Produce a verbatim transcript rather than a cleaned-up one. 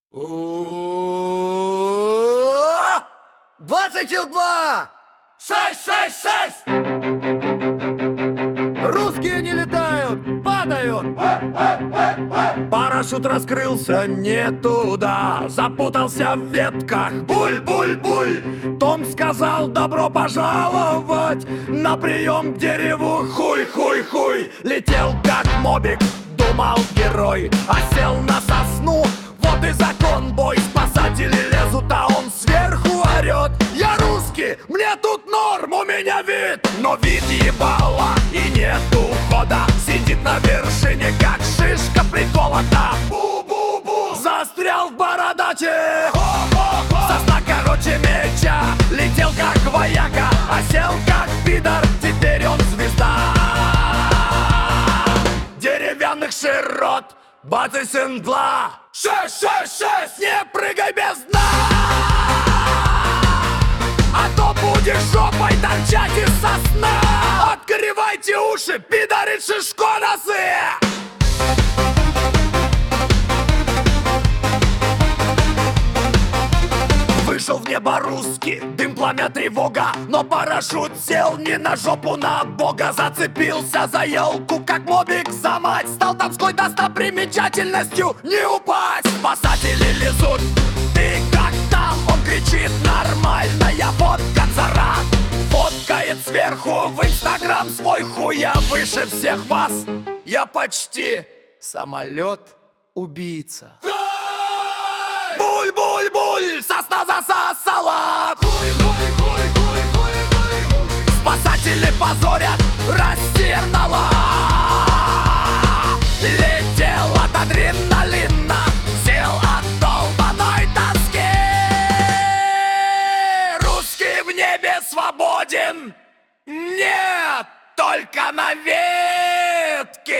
О, двадцать два! Шесть, шесть, шесть! Русские не летают, падают! Парашют раскрылся не туда, запутался в ветках. Буль-буль-буль! Том сказал добро пожаловать на прием к дереву. Хуй-хуй-хуй! Летел как мобик, думал герой, а сел на сосну. Вот и закон, бой, спасатели лезут, а он сверху орет: я русский, мне тут норм, у меня вид. Но вид ебала и нет ухода, сидит на вершине, как шишка приколота. Бу-бу-бу! Застрял в бородаче, сосна короче меча. Летел как вояка, а сел как пидор, теперь он звезда деревянных широт. Батысин два! Шесть, шесть, шесть! Не прыгай без дна! А то будешь жопой торчать из сосна! Открывайте уши, пидоры шишконосы! Вышел в небо русский, дым, пламя, тревога. Но парашют сел не на жопу, на бога. Зацепился за елку, как мобик за мать. Стал тамской достопримечательностью, не упасть. Спасатели лезут, ты как там? Он кричит: нормальная водка, цара. Фоткает сверху в инстаграм свой хуй. Я выше всех вас, я почти самолет-убийца. Буль-буль-буль, сосна засосала. Спасатели позорят растернала. Летел от адреналина, сел от долбаной тоски. Русский в небе свободен, нет, только на ветке.